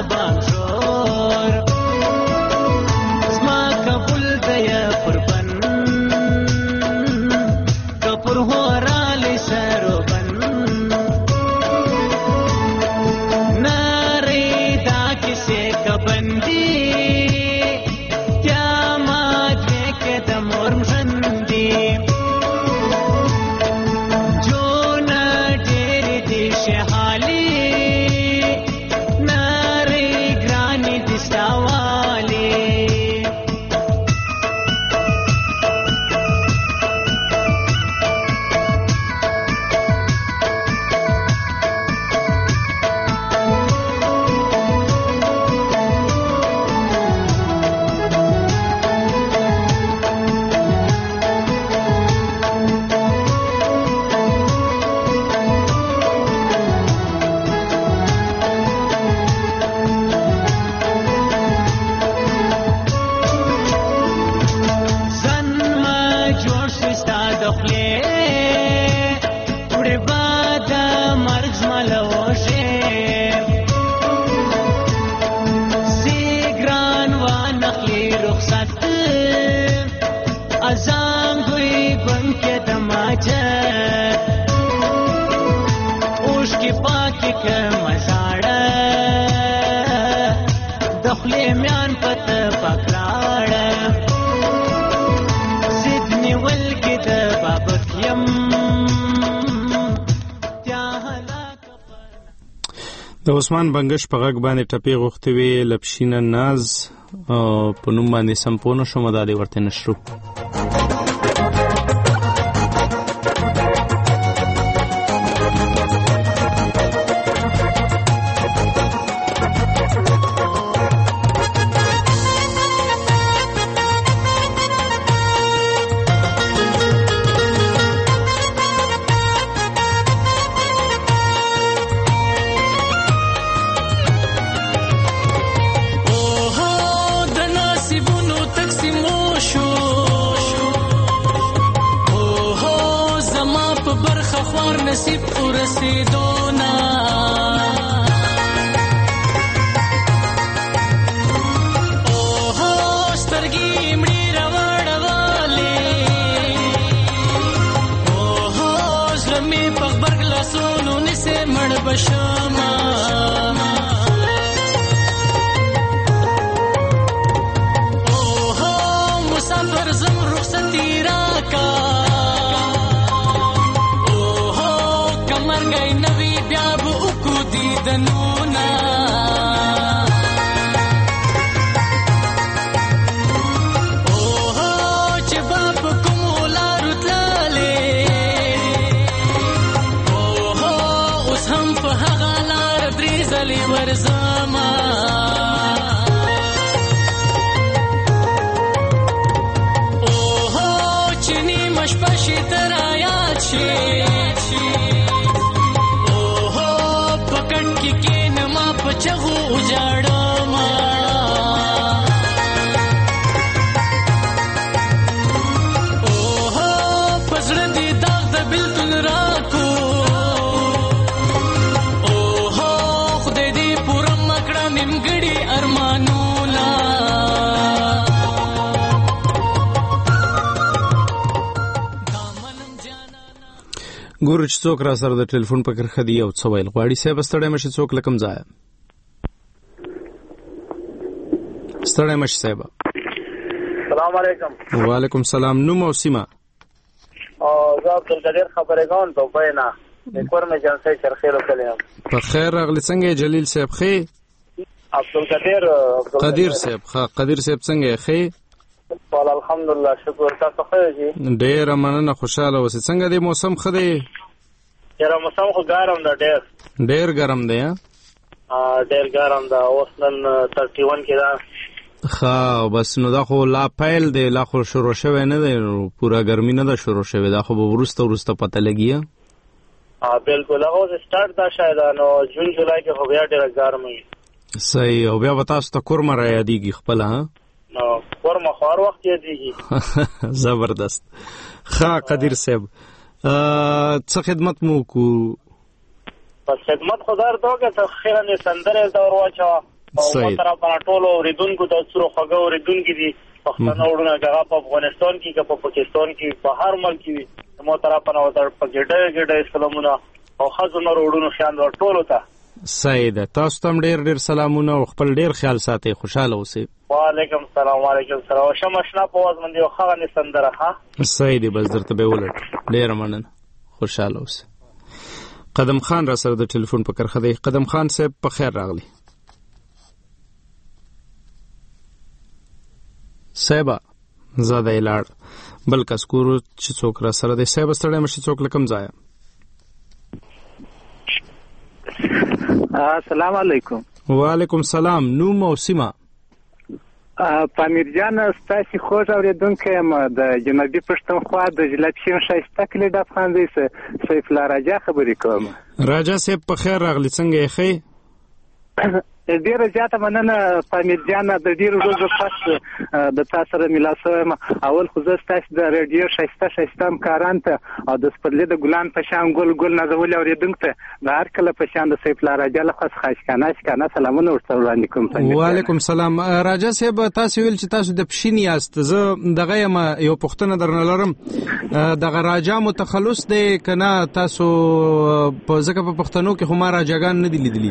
زما قبول دی قربان رخصت ازانګوي بنکه دماجه اوش کې پاکي که مزاړه دخلې میان پت پکړاړه سیدنی ولګي د بابک یم د عثمان بنگش په غږ باندې ټپې غوښتې وې لپشینه ناز په نوم باندې سمپونه شومه دا دې ورته نشرو نصیب ورسیدونا اوه سترګې مړې راوړولې اوه زړه مې په غبرګ لاسونو نیسې مړ بشمه اوه مسافر زم رخصتي راکا مرګای نوی بیا به وکو دیدنونه اوه چې با په کومو لارو تللې اوه اوس هم په هغه لار درې ځلې ورځمه اوه چې نیمه شپه شي ته رایاد شي چغو اجاړما اوه پزړه دې داغ د بلتون راکو اوه خدای دې پوره مکړه نیمګړي ارمانونه ګورو چې څوک را سره د ټلیفون په کرښه دی او څه ویل غواړي صاحب ستړی مشي څوک لکم ځای ستړی مشي صاحب السلام علیکم وعلیکم السلام نوم او سیمه زه عبدالقدیر خبرې کوم دوبۍ نه کور مې جنسي چرخیلو کلیم په خیر راغلی څنګه جلیل صاحب خې قدیر صاحب قدیر صاحب څنګه خې والله الحمدلله شکر تاسو ښه یې ډېر مننه خوشاله اوسئ څنګه دی موسم ښه دی یاره موسم خو ګرم ده ډېر ګرم دی ډېر ګرم ده اوس نن 31 کې ده ښه بس نو دا خو لا پیل دی لا خو شروع شوی نه دی پوره ګرمي نه ده شروع شوې دا خو به وروسته پته لګي بالکل هغه اوس سټارټ ده شاید نو جون جولای کې خو بیا ډېره ګرم وي صحیح او بیا به تاسو ته کورمه را یادېږي خپله نو کورمه خو هر وخت یادېږي زبردست ښه قدیر صاحب څه خدمت مو وکړو بس خدمت خو درته وکړه څه خیره مې سندرې ته ور واچوه او مطرفانه ټولو اورېدونکو ته څومره خوږه اورېدونکي دي پښتانه وروڼه که هغه په افغانستان کې که په پاکستان کې په هر ملک کې وي زما طرفه نه ورته په ګډه سلامونه او ښځو نورو وروڼو خیاندار ټولو ته صحیح ده تاسو ته هم ډېر سلامونه او خپل ډېر خیال ساتئ خوشحاله اوسئ وعلیکم السلام شم اشنا په واز باندې یو ښه سندره ها صحیح دی بس درته به ولټ ډېره مننه خوشحاله اوسئ قدم خان را سره د ټلیفون په کرښه دی قدم خان صاحب په خیر راغلی صاحبه زاده یې لاړ بل کس ګورو چې څوک را سره دی صاحبه ستړی مشي څوک له کوم ځایه السلام علیکم وعلیکم السلام نوم او سیمه پامیر جان ستاسو خوږ اورېدونکی یم د جنوبي پښتونخوا د جلپشین ښایسته کلي د افغان دی سیف الله راجا خبرې کوم راجا صاحب په خیر راغلی څنګه یې ښې ډیره زیاته مننه پامیر جان، د ډیرو ورځو پس د تاسو سره ملاقات شوم. اول خو زه ستاسو د رادیو شایسته همکاران ته او د سپرلي د ګلان په شان ګل نازولي اورېدونکو ته د هر کله په شان د سیف الله راجا له خاص خاشکانه سلامونه ورته وړاندې کوم. وعلیکم سلام راجا صاحب، تاسو ویل چې تاسو د پښین یاست. زه دغه یو پوښتنه درنه لرم، دغه راجا متخلص دی کنه؟ تاسو په ځکه په پښتنو کې خو ما راجاګان نه دي لیدلي.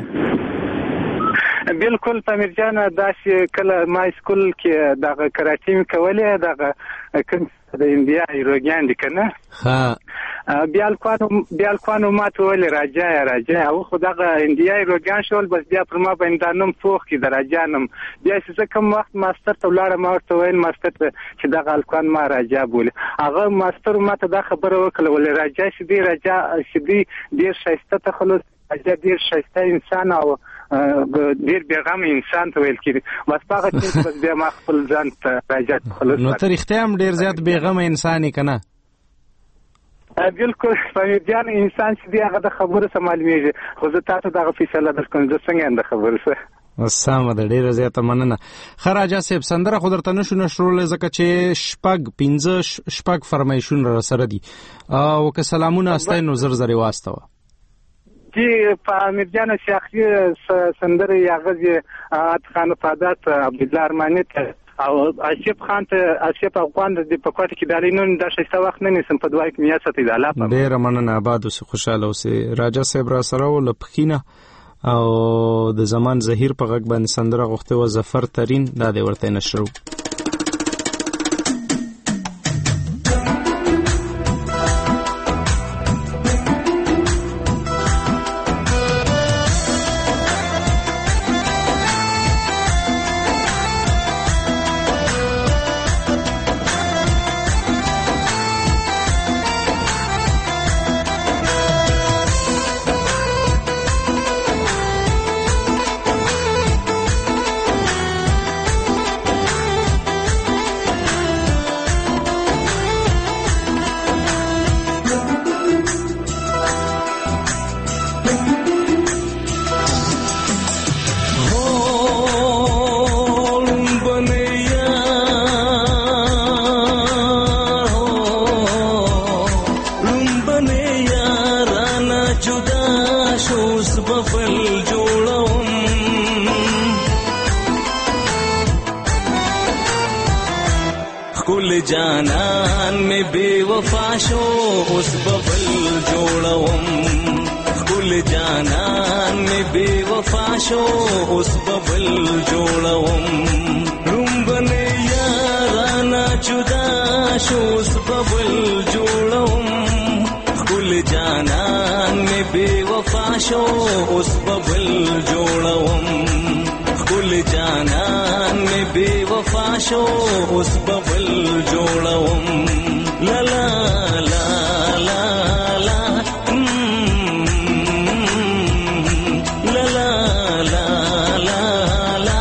بالکل پامیر جان، داسې کله ما سکول کې دغه کراټي مې کولې، دغه کوم د انډیا ایروګان دي کنه، ها بیا الکوانو ما ته ویل راجا او خو دغه انډیا ایروګان شول. بس بیا پر ما باندې نوم پوخ کی د راجا نوم. بیا چې کوم وخت ماستر ته ولاړم، ما ورته ویل ماستر ته چې دغه الکوان ما راجا بوله. هغه ماستر ما ته دا خبره وکړه، ولې راجا چې دی ډیر شایسته تخلص، راجا ډیر شایسته انسان او ډیر بیغم انسان ته ویل کېږي. بس هغه چې بس بیا ما خپل ځان ته راجا تخلص. نو ته رښتیا هم ډیر زیات بیغم انسان یې کنه؟ بالکل پامیر جان، انسان چې دی هغه د خبرو سره معلومیږي. خو زه تاسو دغه فیصله درکوم، زه څنګه د خبرو سره. سمه ده، ډیره زیاته مننه. راجا صاحب سندره خو درته نشو نشرول ځکه چې شپږ فرمایشونه را سره دي او که سلامونه استای نو زر واستوه. جی پامیر جان، شاخی سندره یاغزی خان فادات عبدالله ارمانی ته او اشرف خان ته اشرف افغان د پکوټ کې دالي نن د شایسته وخت نه نسم په دوای کې میاسته دی الله په ډیره مننه. آباد اوسه، خوشاله اوسه. راجا صاحب را سره ول پخینه او د زمان زهیر په غږ باندې سندره غوښته و ظفر ترين دا د ورته نشرو. جانان میں بے وفا شو اس ببل جوڑوم، گل جانان میں بے وفا شو اس ببل جوڑوم، رنبنے یارانا جدا شو اس ببل جوڑوم، گل جانان میں بے وفا شو اس ببل جوڑوم، گل جانان میں بے وفا شو اس ببل جوڑوم، لا لا لا لا لا لا لا لا لا لا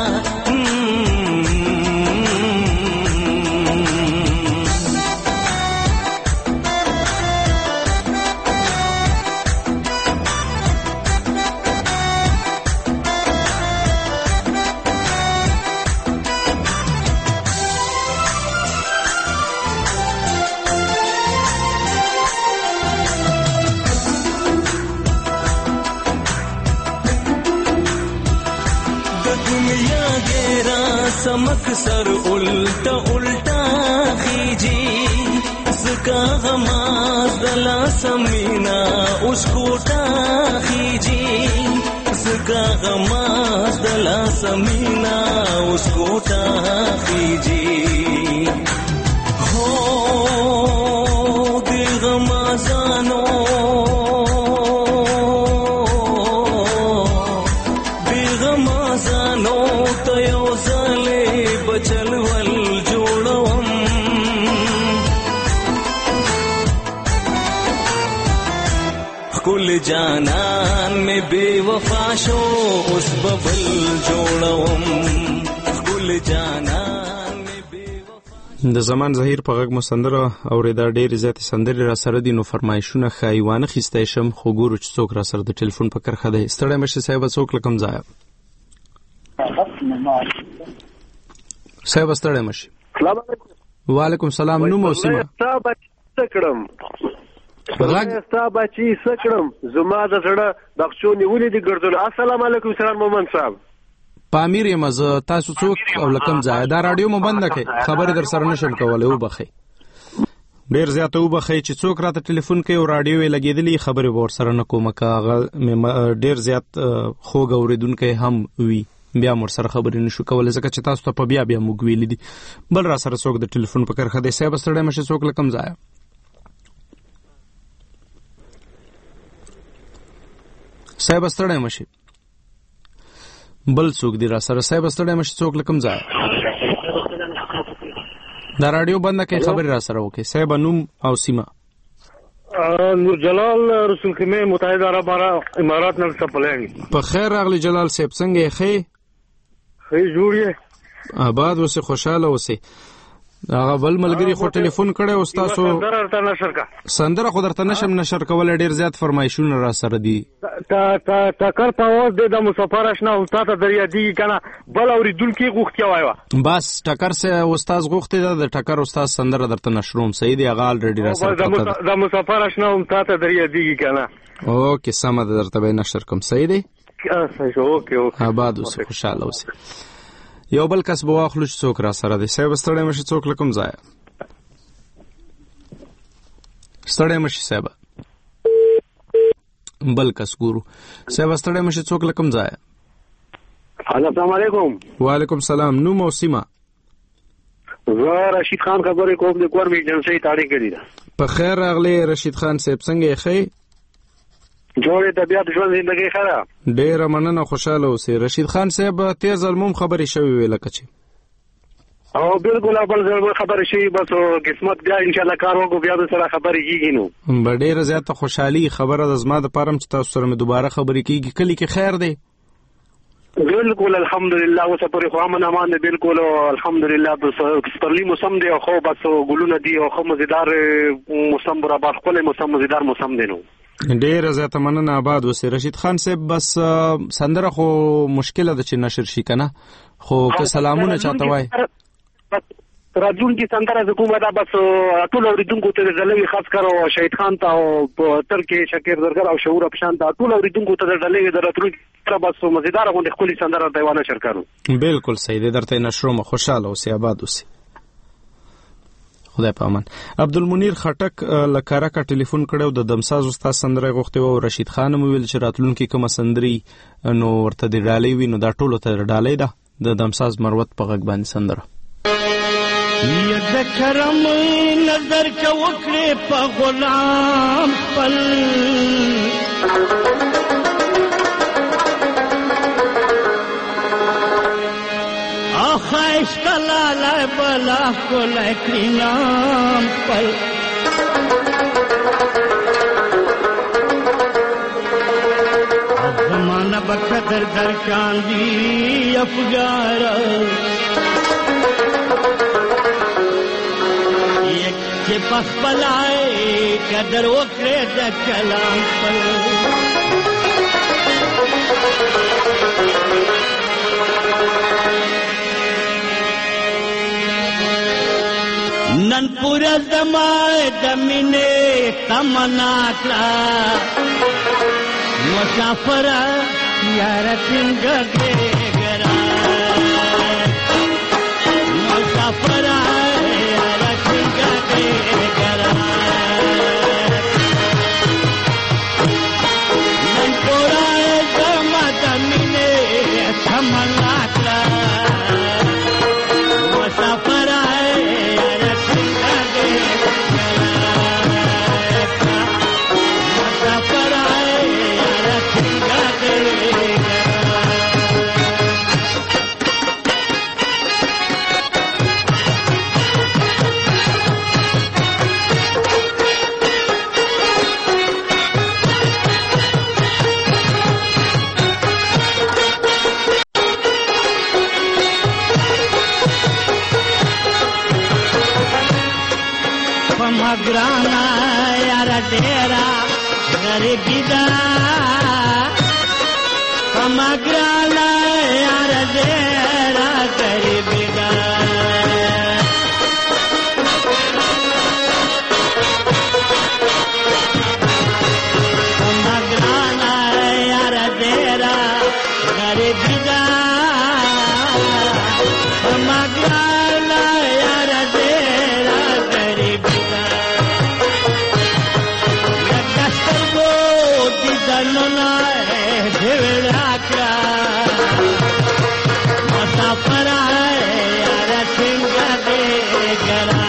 समक सर उल्टा उल्टा खींची उसका गमाज दला समीना उसको खींची उसका गमाज दला समीना उसको खींची हो दिल गमाजानो दिल गमाजानो तयो बचल वल जोड़वम, कुल जानान में बेवफा शो उस बबल जोड़वम, कुल जानान में बेवफा. د زمان زهیر په غږ مو سندره اورېدا ډېر زیات سندرې را سره دي، نو فرمایشونه خایوانه خسته شم خو ګورو چې څوک را سره د ټلیفون په کرخه دی. ستړی مشه صاحب، څوک لکم ځای صاحب ستړی مشي. سلام علیکم. وعلیکم السلام. نوم او سیمه. ستا بچی سکړم زما د زړه دغچو نیولې دي ګرځول. السلام علیکم سلام مومن صاحب. پامیر یم زه. تاسو څوک او لکم ځای دا رادیو مو بنده کړئ خبرې در سره نشم کولای. وبخئ ډیر زیاته وبخئ چې څوک راته ټلیفون کوي او رادیو یې لګېدلی خبرې به ورسره نه کوم که هغه ډیر زیات خوږ اورېدونکی هم وي بیا مور سره خبرې نشو کولای ځکه چې تاسو ته په بیا موږ ویلي دي. بل را سره څوک د ټلیفون په کرښه دی. صاحب ستړی مشه څوک لکم ځای. صاحب ستړی مشه بل څوک دی را سره. صاحب ستړی مشه څوک لکم ځای. دا رادیو بنده کې خبرې را سره وکړي. صاحب نوم او سیمه. نور جلال رسول خیمه متحده عرب امارات نه سپلنګ. په خیر راغلی جلال صاحب. څنګه یې؟ ښه جوړ یې آباد اوسې خوشاله اوسې. هغه بل ملګری خو ټلیفون کړی او تاسو سندره خو درته نشم نشر کولی. ډېر زیات فرمایشونه را سره دي. ټکر په اواز دی د مسافر اشنا استاد دریا دیږي که نه بل اورېدونکي غوښتیا وایوه. بس ټکر سه استاد غوښتې ده د ټکر استاد سندره درته نشروم. صحیح دی هغه الریډي را سره د مسافر اشنا استاد دریا دیږي که نه. اوکې سمه ده درته به یې نشر کوم. صحیح دی اوکې آباد اوسې خوشحاله اوسې. یو بل کس به واخلو چې څوک را سره دی. صاحب ستړی مشي څوک لکم ځای. ستړی مشي صاحب. بل کس ګورو. صاحب ستړی مشي څوک لکم ځای. السلام علیکم. وعلیکم السلام. نوم او سیمه. زه رشید خان خبرې کوم د کور ایجنسۍ تاړې کړې ده. په خیر راغلی رشید خان صاحب. څنګه یې؟ ښه جوړې طبیعت ژوند زندګۍ ښه. ډېره مننه خوشحاله اوسې. رشید خان صاحب تېر ځل مو خبرې شوې وې لکه چې او بالکل بل ځل خبرې شوې بس قسمت بیا انشاءالله کار وکړو بیا د سره خبرې کېږي. نو به ډېره زیاته خوشحالي خبره ده زما دپاره هم چې تاسو سره مې دوباره خبرې کېږي. کلي کې خیر دی؟ بالکل الحمدلله اوسه پورې خو امن امان دی. بالکل الحمدلله سپرلي موسم دی او خو بس ګلونه دي او خو مزیدار موسم برابر ښکلی موسم مزیدار موسم دی. نو ډېره زیاته مننه آباد اوسې. رشید خان صاحب بس سندره خو مشکله ده چې نشر شي که نه خو که سلامونه چاته وایي راتلونکي سندره زه کومه ده بس ټول اورېدونکو ته د ډلې خاص کر او شهید خان ته او تر کې شکر درګر او شعور افشان ته ټول اورېدونکو ته د ډلې د راتلونکي سره بس مزیدار غونډې ښکلې سندره ته یې نشر کړو. بالکل صحیح دی درته یې نشروم. خوشحاله اوسې آباد اوسې. خدای په امان. عبدالمنیر خټک له کارکه ټلیفون کړی او د دمساز استاد سندره یې غوښتې وه او رشید خان هم وویل چې راتلونکي کومه سندرې نو ورته د ډالۍ وي نو دا ټولو ته ډالۍ ده د دمساز مروت په غږ باندې سندره. د کرم نظر که وکړې په غلام خپل خایسته لالی بلا ښکلی کړي نام خپل زمانه به قدر در کاندي افګاره چې په خپله قدر وکړې د کلام خپل نن پورا زمای د مینې تمنا کړه مسافره یاره څنګه ګرا مسافره یاره څنګه ګرا نن پورا زما د مینې تمنا کړه مسافره گرانا یار ډیرا غریبی دا کمګرالا یار دې را غریبی دا کمګرالا یار دې را غریبی دا کمګرالا یار دې را غریبی دا لکستر کو دي دلنا دیولا کرا مسافر آئے یار سنگا دے گرا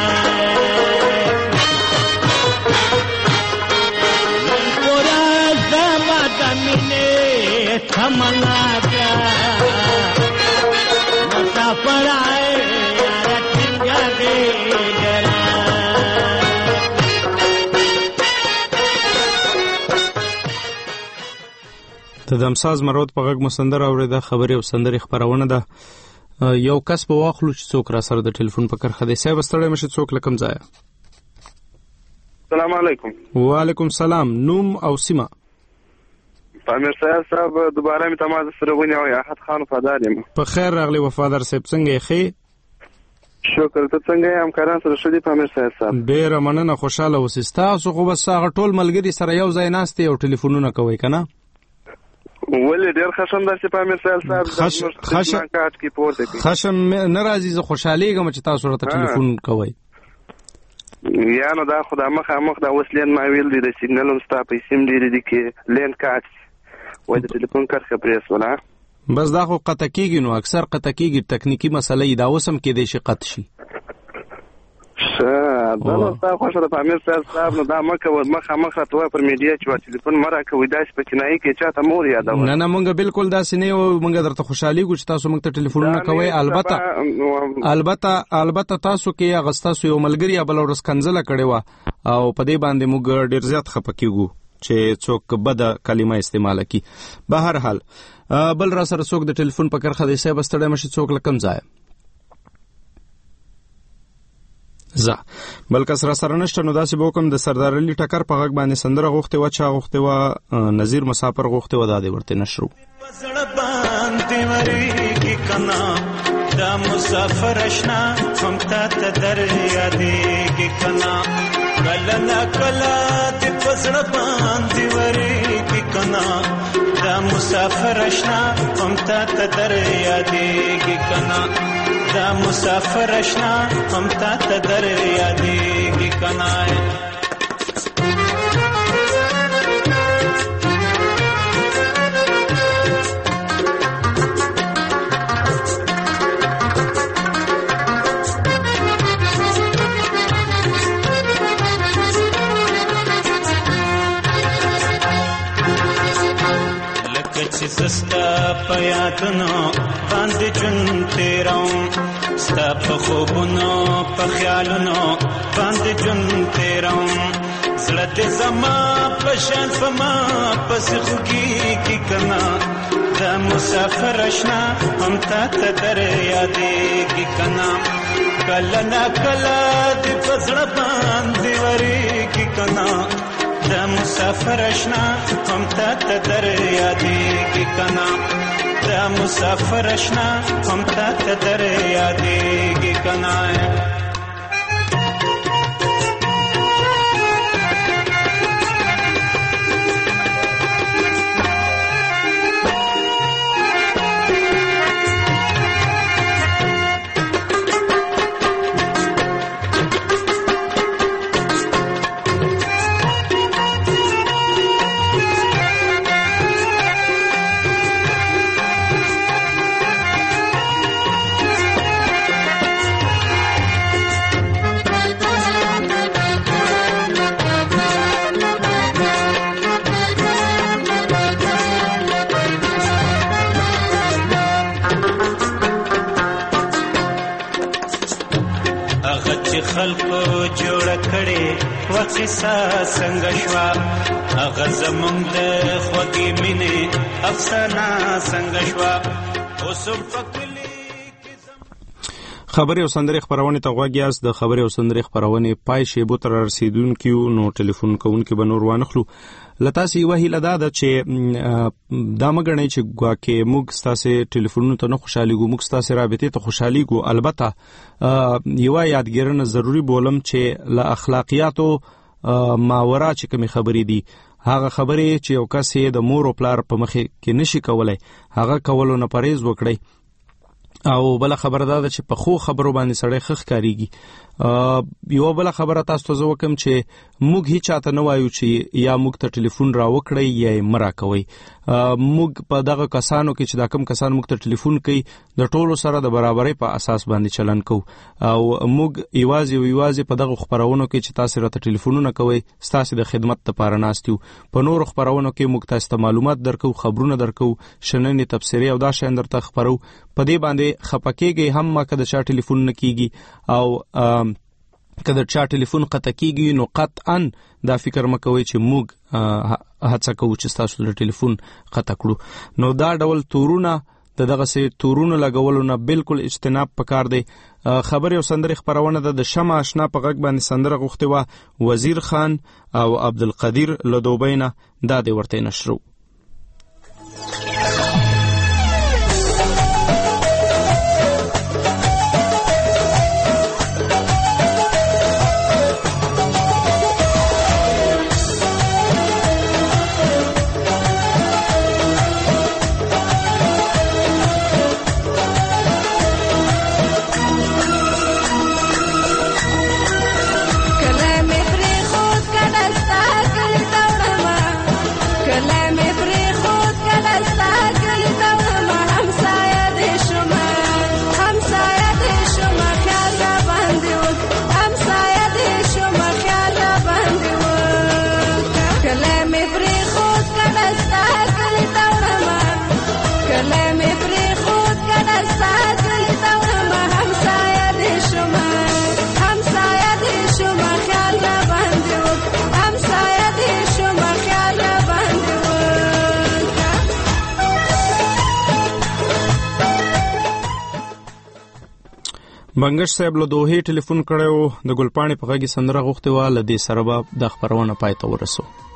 من پورا زمد منے تھمنا کرا مسافر آئے یار سنگا دے گرا د دمساز مرود په غږ مسندر اوریده خبري او سندري خبرونه ده یو کس په واخلو چې څوک را سره د ټلیفون په کرخه دی صاحب ستړی مشه څوک لکم ځای السلام علیکم وعلیکم السلام نوم او سیمه پامیر صاحب دوباره می تماس سره ونیو یا احد خان وفادار یم په خیر راغلی وفادار صاحب څنګه یې خې شکر ته څنګه یم همکاران سره شدي پامیر صاحب ډیر مننه خوشاله اوسئ تاسو خو بس هغه ټول ملګری سره یو ځای ناست او ټلیفونونه کوي کنه ولې ډیر خشم درسي پامیر صاحب خشم کاټ کی پورته کی خشم ناراضي زه خوشاليږم چې تاسو راته ټلیفون کوئ یا نو دا خدای مخ دا وسلین ما ویل دي د سیګنالونو ستا پیسې لري دي کې لین کاټ وای د ټلیفون کارخه پریس ولا بس دا خو قطع کیږي نو اکثر قطع کیږي تکنیکی مسله دا وسم کې د شي قطع شي دا نو تاسو خوښه د پامیر صاحب نو دا مخه ته پر میډیا چې ټلیفون مرا کوي داس پکې نه کې چاته مور یادو نه مونږ بالکل داسې نه او مونږ درته خوشحالي ګو چې تاسو مونږ ته ټلیفونونه کوي البته تاسو کې اغستاسو یو ملګری بل ورس کنځله کړي وا او په دې باندې مونږ ډیر زیات خپکیږو چې څوک بد کلمه استعمال کړي بهر حال بل را سره څوک د ټلیفون په کرخه دی صاحب ستړی مشه څوک لکم ځای زه بلکې سره نشته نو داسې به کوم د سردار علي ټکر په غږ باندې سندره غوښته و چا غوښته و نذیر مسافر غوښته و دادې ورته نشرو زړه باندې وریږي کنا دا مسافر آشنا هم ته در یادېږي کنا کله نا کله دې په زړه باندې وریږي کنا دا مسافر آشنا هم ته در یادېږي کنا دا مسافر آشنا هم ته در یادېږي کنا سستا پیاتونو باندې جون تیروم ستا په خوبونو په خیالونو باندې جون تیروم زړه دې زما په شان فما پس خوږي کی کنا دا مسافر آشنا هم ته در یادېږي کنا کله نا کله دې په زړه باندې وریږي کنا دا مسافر آشنا هم ته در یادېږي کنا دا مسافر آشنا هم ته در یادېږي کنا خلکو جوړ کړي وقصه څنګه شوا هغه زمونږ د خوږې مینې افسانه څنګه شوا اوس په کلی خبري او سندري خبرونه ته غوږ یاست. د خبري او سندري خبرونه پای شیبو تر رسیدونکو نو ټلیفون کوونکو به نور وانخلو. لته سی وهی لدا د چې دا مګنی چې ګواکه موږ ستاسو ټلیفونونو ته نه خوشحالي ګو، موږ ستاسو رابطه ته خوشحالي ګو. البته یو یادګرنه ضروری بولم چې له اخلاقیاتو ماورا چې کوم خبرې دي هغه خبرې چې یو کس یې د مور او پلار په مخ کې نشي کولای هغه کولو نه پرهیز وکړي. او بل خبره ده چې په خو خبرو باندې سړی خخ کاریږي. یو بل خبره تاسو ته وکم چې موږ هیڅ چاته نه وایو چې یا موږ ته ټلیفون را وکړي یا مرا کوي. موږ په دغه کسانو کې چې دا کم کسان موږ ته ټلیفون کوي د ټولو سره د برابرۍ په اساس باندې چلن کوو. او موږ یوازې په دغه خبرونو کې چې تاسو راته ټلیفونونه کوي ستاسو د خدمت لپاره ناستیو. په نور خبرونو کې موږ تاسو ته معلومات درکو، خبرونه درکو، شننې تفسیری او دا شین درته خبرو. په دې باندې خپکیږي هم ما کده چا ټلیفون نه کیږي او کله چا ټلیفون قطع کیږي نو قطعا دا فکر مکوئ چې موږ هڅه کوو چې تاسو له ټلیفون قطع کړو. نو دا ډول تورونه دغه سي تورونه لګولو نه بالکل اجتناب پکار دی. خبر او سندري خبرونه د شمع آشنا په غږ باندې سندره غوښته و وزیر خان او عبدالقدیر له دوبینه دا دی ورته نشرو. بنگش صاحب له دوه ټلیفون کړو د ګلپاڼې په غږی سندره غوښته و لدې سره به د خبرونه پای ته ورسو.